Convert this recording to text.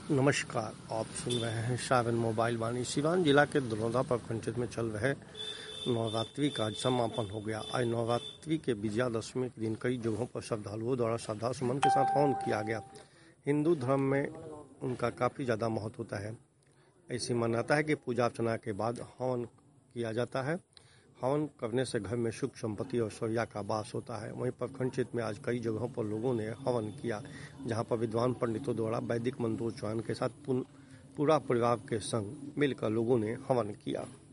नमस्कार, आप सुन रहे हैं सावन मोबाइल वाणी। सिवान जिला के दरौदा प्रखंड में चल रहे नवरात्रि का समापन हो गया। आज नवरात्रि के विजयादशमी के दिन कई जगहों पर श्रद्धालुओं द्वारा श्रद्धा सुमन के साथ हवन किया गया। हिंदू धर्म में उनका काफ़ी ज़्यादा महत्व होता है। ऐसी मान्यता है कि पूजा अर्चना के बाद हवन किया जाता है। हवन करने से घर में सुख संपत्ति और ऐश्वर्य का वास होता है। वहीं प्रखंड क्षेत्र में आज कई जगहों पर लोगों ने हवन किया, जहां पर विद्वान पंडितों द्वारा वैदिक मंत्रोच्चारण के साथ पूरा परिवार के संग मिलकर लोगों ने हवन किया।